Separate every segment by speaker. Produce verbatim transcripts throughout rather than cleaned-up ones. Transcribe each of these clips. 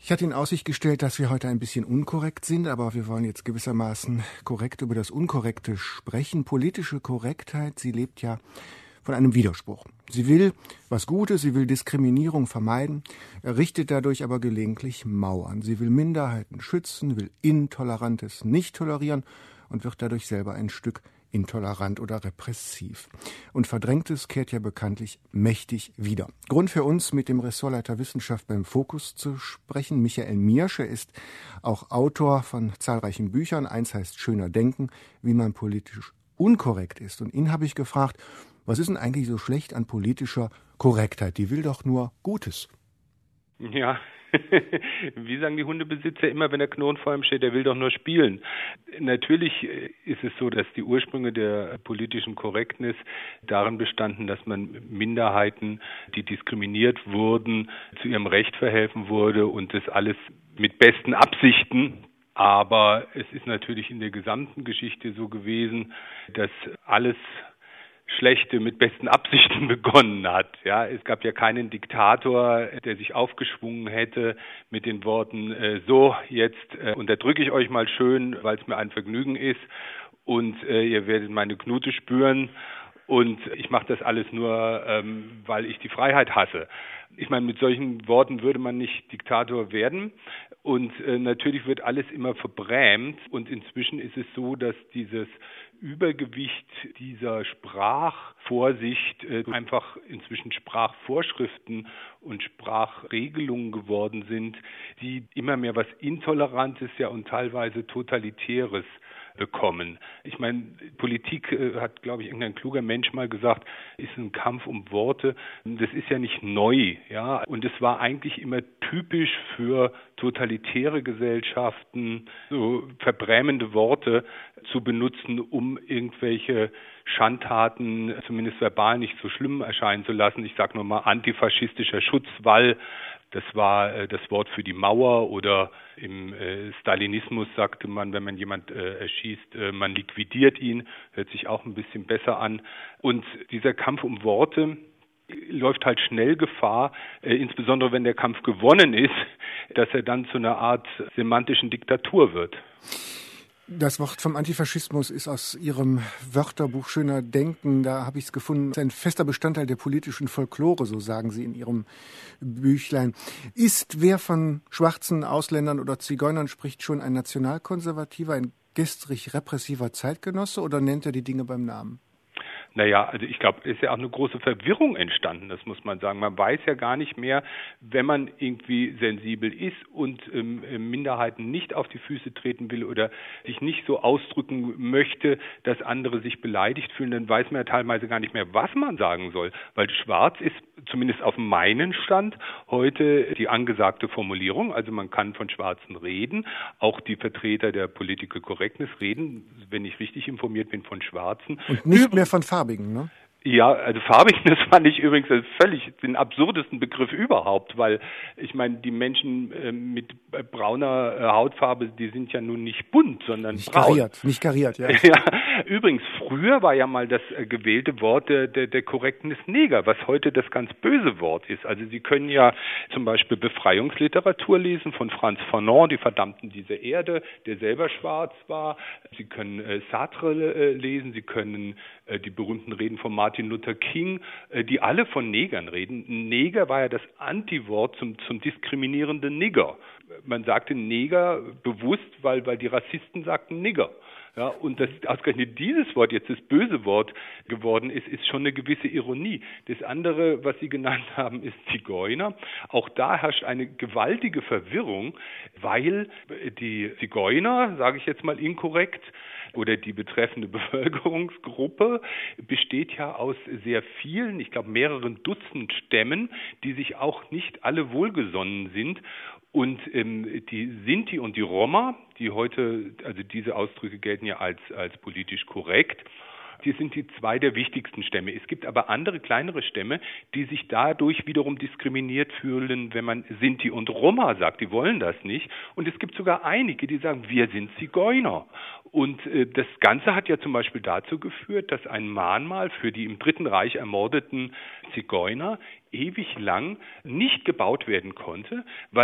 Speaker 1: Ich hatte in Aussicht gestellt, dass wir heute ein bisschen unkorrekt sind, aber wir wollen jetzt gewissermaßen korrekt über das Unkorrekte sprechen. Politische Korrektheit, sie lebt ja von einem Widerspruch. Sie will was Gutes, sie will Diskriminierung vermeiden, errichtet dadurch aber gelegentlich Mauern. Sie will Minderheiten schützen, will Intolerantes nicht tolerieren und wird dadurch selber ein Stück intolerant oder repressiv. Und Verdrängtes kehrt ja bekanntlich mächtig wieder. Grund für uns, mit dem Ressortleiter Wissenschaft beim Fokus zu sprechen. Michael Miersche ist auch Autor von zahlreichen Büchern. Eins heißt Schöner Denken, wie man politisch unkorrekt ist. Und ihn habe ich gefragt, was ist denn eigentlich so schlecht an politischer Korrektheit? Die will doch nur Gutes.
Speaker 2: Ja, wie sagen die Hundebesitzer immer, wenn der Knurren vor ihm steht, der will doch nur spielen. Natürlich ist es so, dass die Ursprünge der politischen Korrektness darin bestanden, dass man Minderheiten, die diskriminiert wurden, zu ihrem Recht verhelfen wurde und das alles mit besten Absichten. Aber es ist natürlich in der gesamten Geschichte so gewesen, dass alles Schlechte mit besten Absichten begonnen hat. Ja, es gab ja keinen Diktator, der sich aufgeschwungen hätte mit den Worten, äh, so, jetzt äh, unterdrücke ich euch mal schön, weil es mir ein Vergnügen ist und äh, ihr werdet meine Knute spüren und ich mache das alles nur, ähm, weil ich die Freiheit hasse. Ich meine, mit solchen Worten würde man nicht Diktator werden. Und äh, natürlich wird alles immer verbrämt. Und inzwischen ist es so, dass dieses Übergewicht dieser Sprachvorsicht äh, einfach inzwischen Sprachvorschriften und Sprachregelungen geworden sind, die immer mehr was Intolerantes, ja und teilweise Totalitäres bekommen. Ich meine, Politik, äh, hat, glaube ich, irgendein kluger Mensch mal gesagt, ist ein Kampf um Worte. Das ist ja nicht neu, ja. Und es war eigentlich immer typisch für totalitäre Gesellschaften, so verbrämende Worte zu benutzen, um irgendwelche Schandtaten, zumindest verbal, nicht so schlimm erscheinen zu lassen. Ich sage nur mal antifaschistischer Schutzwall. Das war äh, das Wort für die Mauer, oder im äh, Stalinismus sagte man, wenn man jemand äh, erschießt, äh, man liquidiert ihn, hört sich auch ein bisschen besser an. Und dieser Kampf um Worte läuft halt schnell Gefahr, äh, insbesondere wenn der Kampf gewonnen ist, dass er dann zu einer Art semantischen Diktatur wird.
Speaker 1: Das Wort vom Antifaschismus ist aus Ihrem Wörterbuch Schöner Denken, da habe ich es gefunden, ist ein fester Bestandteil der politischen Folklore, so sagen Sie in Ihrem Büchlein. Ist, wer von schwarzen Ausländern oder Zigeunern spricht, schon ein nationalkonservativer, ein gestrig repressiver Zeitgenosse, oder nennt er die Dinge beim Namen?
Speaker 2: Naja, also ich glaube, es ist ja auch eine große Verwirrung entstanden, das muss man sagen. Man weiß ja gar nicht mehr, wenn man irgendwie sensibel ist und ähm, Minderheiten nicht auf die Füße treten will oder sich nicht so ausdrücken möchte, dass andere sich beleidigt fühlen, dann weiß man ja teilweise gar nicht mehr, was man sagen soll. Weil schwarz ist zumindest auf meinen Stand heute die angesagte Formulierung. Also man kann von Schwarzen reden. Auch die Vertreter der Political Correctness reden, wenn ich richtig informiert bin, von Schwarzen.
Speaker 1: Und nicht mehr von Farbigen, ne?
Speaker 2: Ja, also Farbigen, das fand ich übrigens völlig den absurdesten Begriff überhaupt, weil ich meine, die Menschen äh, mit brauner äh, Hautfarbe, die sind ja nun nicht bunt, sondern
Speaker 1: nicht
Speaker 2: braun.
Speaker 1: Kariert, nicht kariert, ja.
Speaker 2: Ja. Übrigens, früher war ja mal das äh, gewählte Wort der, der, der Korrektness Neger, was heute das ganz böse Wort ist. Also Sie können ja zum Beispiel Befreiungsliteratur lesen von Franz Fanon, die verdammten diese Erde, der selber schwarz war. Sie können äh, Sartre äh, lesen, Sie können äh, die berühmten Reden von Martin Martin Luther King, die alle von Negern reden. Neger war ja das Antiwort zum, zum diskriminierenden Nigger. Man sagte Neger bewusst, weil, weil die Rassisten sagten Nigger. Ja, und dass ausgerechnet dieses Wort jetzt das böse Wort geworden ist, ist schon eine gewisse Ironie. Das andere, was Sie genannt haben, ist Zigeuner. Auch da herrscht eine gewaltige Verwirrung, weil die Zigeuner, sage ich jetzt mal inkorrekt, oder die betreffende Bevölkerungsgruppe besteht ja aus sehr vielen, ich glaube mehreren Dutzend Stämmen, die sich auch nicht alle wohlgesonnen sind. Und ähm, die Sinti und die Roma, die heute, also diese Ausdrücke gelten ja als, als politisch korrekt, die sind die zwei der wichtigsten Stämme. Es gibt aber andere, kleinere Stämme, die sich dadurch wiederum diskriminiert fühlen, wenn man Sinti und Roma sagt. Die wollen das nicht. Und es gibt sogar einige, die sagen, wir sind Zigeuner. Und äh, das Ganze hat ja zum Beispiel dazu geführt, dass ein Mahnmal für die im Dritten Reich ermordeten Zigeuner ewig lang nicht gebaut werden konnte, weil sich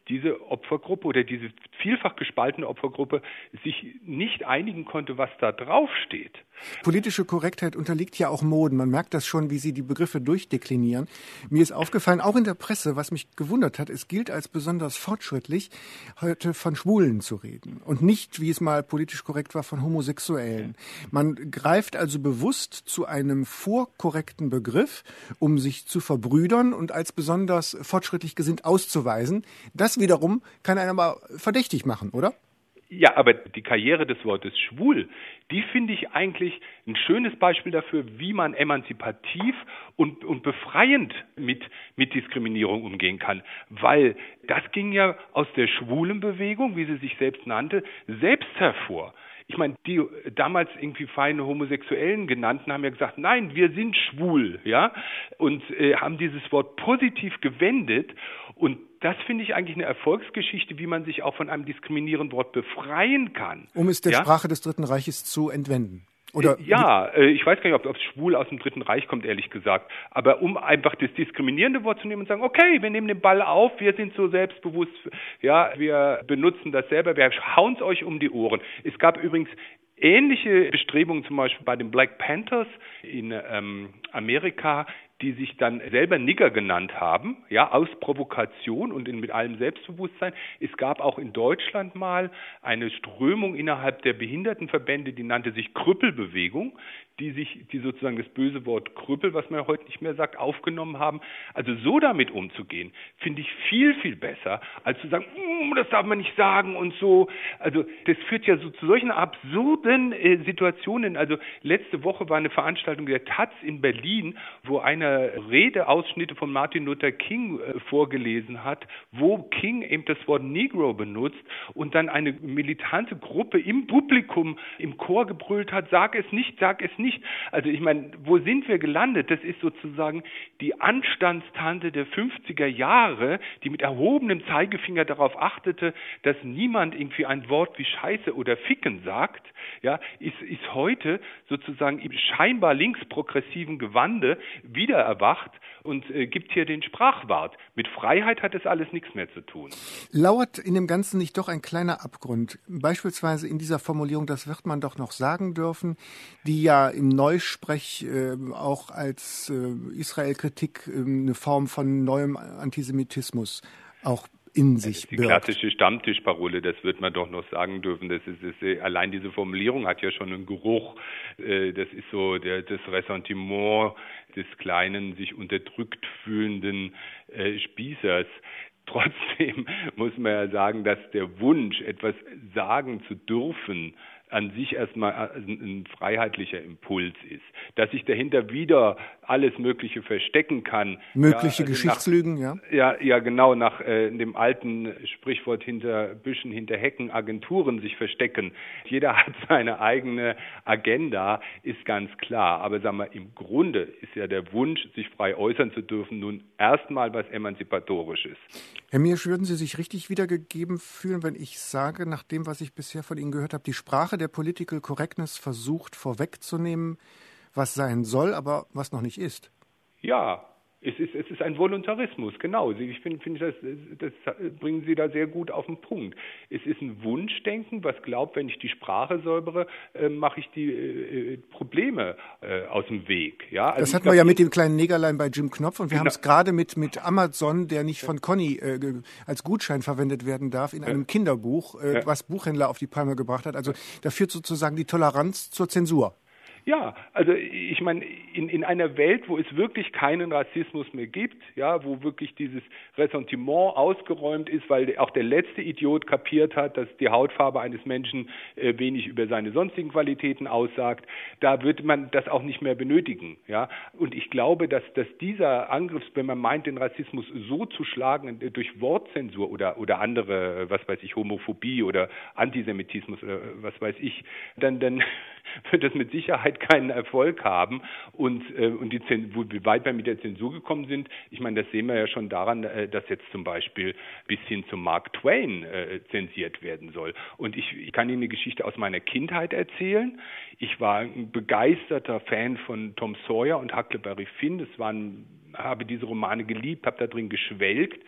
Speaker 2: diese Opfergruppe oder diese vielfach gespaltene Opfergruppe sich nicht einigen konnte, was da draufsteht.
Speaker 1: Politische Korrektheit unterliegt ja auch Moden. Man merkt das schon, wie Sie die Begriffe durchdeklinieren. Mir ist aufgefallen, auch in der Presse, was mich gewundert hat, es gilt als besonders fortschrittlich, heute von Schwulen zu reden und nicht, wie es mal politisch korrekt war, von Homosexuellen. Man greift also bewusst zu einem vorkorrekten Begriff, um sich zu verbrüdern und als besonders fortschrittlich gesinnt auszuweisen. Das wiederum kann einen aber verdächtig machen, oder?
Speaker 2: Ja, aber die Karriere des Wortes schwul, die finde ich eigentlich ein schönes Beispiel dafür, wie man emanzipativ und, und befreiend mit, mit Diskriminierung umgehen kann. Weil das ging ja aus der schwulen Bewegung, wie sie sich selbst nannte, selbst hervor. Ich meine, die damals irgendwie feine Homosexuellen genannten haben ja gesagt, nein, wir sind schwul, ja, und äh, haben dieses Wort positiv gewendet. Und das finde ich eigentlich eine Erfolgsgeschichte, wie man sich auch von einem diskriminierenden Wort befreien kann.
Speaker 1: Um es der
Speaker 2: ja?
Speaker 1: Sprache des Dritten Reiches zu entwenden. Oder
Speaker 2: ja, äh, ich weiß gar nicht, ob, ob schwul aus dem Dritten Reich kommt, ehrlich gesagt. Aber um einfach das diskriminierende Wort zu nehmen und sagen, okay, wir nehmen den Ball auf, wir sind so selbstbewusst, ja, wir benutzen das selber, wir hauen es euch um die Ohren. Es gab übrigens ähnliche Bestrebungen, zum Beispiel bei den Black Panthers in ähm, Amerika, die sich dann selber Nigger genannt haben, ja, aus Provokation und in, mit allem Selbstbewusstsein. Es gab auch in Deutschland mal eine Strömung innerhalb der Behindertenverbände, die nannte sich Krüppelbewegung, die sich, die sozusagen das böse Wort Krüppel, was man ja heute nicht mehr sagt, aufgenommen haben. Also so damit umzugehen, finde ich viel, viel besser, als zu sagen, mm, das darf man nicht sagen und so. Also das führt ja so zu solchen absurden äh, Situationen. Also letzte Woche war eine Veranstaltung der Taz in Berlin, wo einer Redeausschnitte von Martin Luther King äh, vorgelesen hat, wo King eben das Wort Negro benutzt und dann eine militante Gruppe im Publikum im Chor gebrüllt hat, sag es nicht, sag es nicht. Also ich meine, wo sind wir gelandet? Das ist sozusagen die Anstandstante der fünfziger Jahre, die mit erhobenem Zeigefinger darauf achtete, dass niemand irgendwie ein Wort wie Scheiße oder Ficken sagt, ja, ist, ist heute sozusagen im scheinbar linksprogressiven Gewande wieder erwacht und äh, gibt hier den Sprachwart. Mit Freiheit hat das alles nichts mehr zu tun.
Speaker 1: Lauert in dem Ganzen nicht doch ein kleiner Abgrund? Beispielsweise in dieser Formulierung, das wird man doch noch sagen dürfen, die ja im Neusprech äh, auch als äh, Israel-Kritik äh, eine Form von neuem Antisemitismus auch in sich
Speaker 2: die
Speaker 1: birgt.
Speaker 2: Klassische Stammtischparole, das wird man doch noch sagen dürfen. Das ist, ist, allein diese Formulierung hat ja schon einen Geruch. Das ist so der, das Ressentiment des kleinen, sich unterdrückt fühlenden äh, Spießers. Trotzdem muss man ja sagen, dass der Wunsch, etwas sagen zu dürfen, an sich erstmal ein freiheitlicher Impuls ist. Dass sich dahinter wieder alles Mögliche verstecken kann.
Speaker 1: Mögliche
Speaker 2: ja, also
Speaker 1: Geschichtslügen,
Speaker 2: nach,
Speaker 1: ja?
Speaker 2: Ja, ja, genau, nach äh, dem alten Sprichwort hinter Büschen, hinter Hecken, Agenturen sich verstecken. Jeder hat seine eigene Agenda, ist ganz klar. Aber sagen wir, im Grunde ist ja der Wunsch, sich frei äußern zu dürfen, nun erstmal was Emanzipatorisches.
Speaker 1: Herr Miersch, würden Sie sich richtig wiedergegeben fühlen, wenn ich sage, nach dem, was ich bisher von Ihnen gehört habe, die Sprache der Political Correctness versucht vorwegzunehmen, was sein soll, aber was noch nicht ist?
Speaker 2: Ja, es ist, es ist ein Voluntarismus, genau. Ich finde, find, das, das bringen Sie da sehr gut auf den Punkt. Es ist ein Wunschdenken, was glaubt, wenn ich die Sprache säubere, äh, mache ich die äh, Probleme äh, aus dem Weg. Ja? Also
Speaker 1: das hatten
Speaker 2: glaub,
Speaker 1: wir ja mit dem kleinen Negerlein bei Jim Knopf und wir
Speaker 2: genau.
Speaker 1: haben es gerade mit, mit Amazon, der nicht von Conny äh, als Gutschein verwendet werden darf, in einem ja. Kinderbuch, äh, ja. was Buchhändler auf die Palme gebracht hat. Also da führt sozusagen die Toleranz zur Zensur.
Speaker 2: Ja, also ich meine, in, in einer Welt, wo es wirklich keinen Rassismus mehr gibt, ja, wo wirklich dieses Ressentiment ausgeräumt ist, weil auch der letzte Idiot kapiert hat, dass die Hautfarbe eines Menschen äh, wenig über seine sonstigen Qualitäten aussagt, da wird man das auch nicht mehr benötigen, ja. Und ich glaube, dass, dass dieser Angriff, wenn man meint, den Rassismus so zu schlagen durch Wortzensur oder, oder andere, was weiß ich, Homophobie oder Antisemitismus oder was weiß ich, dann, dann wird das mit Sicherheit keinen Erfolg haben. Und, äh, und die Zensur, wie weit wir mit der Zensur gekommen sind, ich meine, das sehen wir ja schon daran, äh, dass jetzt zum Beispiel bis hin zu Mark Twain äh, zensiert werden soll. Und ich, ich kann Ihnen eine Geschichte aus meiner Kindheit erzählen. Ich war ein begeisterter Fan von Tom Sawyer und Huckleberry Finn. Das waren, habe diese Romane geliebt, habe da drin geschwelgt.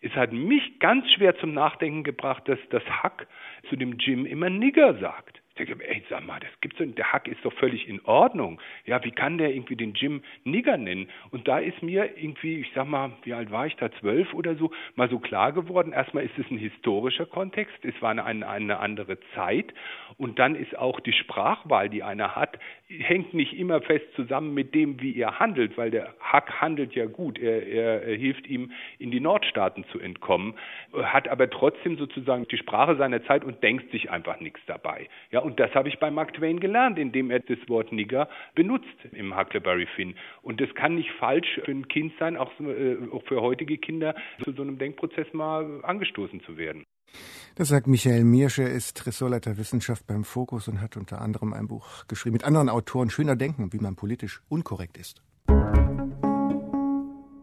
Speaker 2: Es hat mich ganz schwer zum Nachdenken gebracht, dass das Huck zu dem Jim immer Nigger sagt. Ich denke, ey, sag mal, das gibt's doch, der Huck ist doch völlig in Ordnung. Ja, wie kann der irgendwie den Jim Nigger nennen? Und da ist mir irgendwie, ich sag mal, wie alt war ich da, zwölf oder so, mal so klar geworden, erstmal ist es ein historischer Kontext, es war eine, eine, eine andere Zeit und dann ist auch die Sprachwahl, die einer hat, hängt nicht immer fest zusammen mit dem, wie er handelt, weil der Huck handelt ja gut, er, er, er hilft ihm, in die Nordstaaten zu entkommen, hat aber trotzdem sozusagen die Sprache seiner Zeit und denkt sich einfach nichts dabei. Ja, und das habe ich bei Mark Twain gelernt, indem er das Wort Nigger benutzt im Huckleberry Finn. Und das kann nicht falsch für ein Kind sein, auch, so, äh, auch für heutige Kinder, zu so einem Denkprozess mal angestoßen zu werden.
Speaker 1: Das sagt Michael Miersch, er ist Ressortleiter Wissenschaft beim Fokus und hat unter anderem ein Buch geschrieben mit anderen Autoren, Schöner Denken, wie man politisch unkorrekt ist.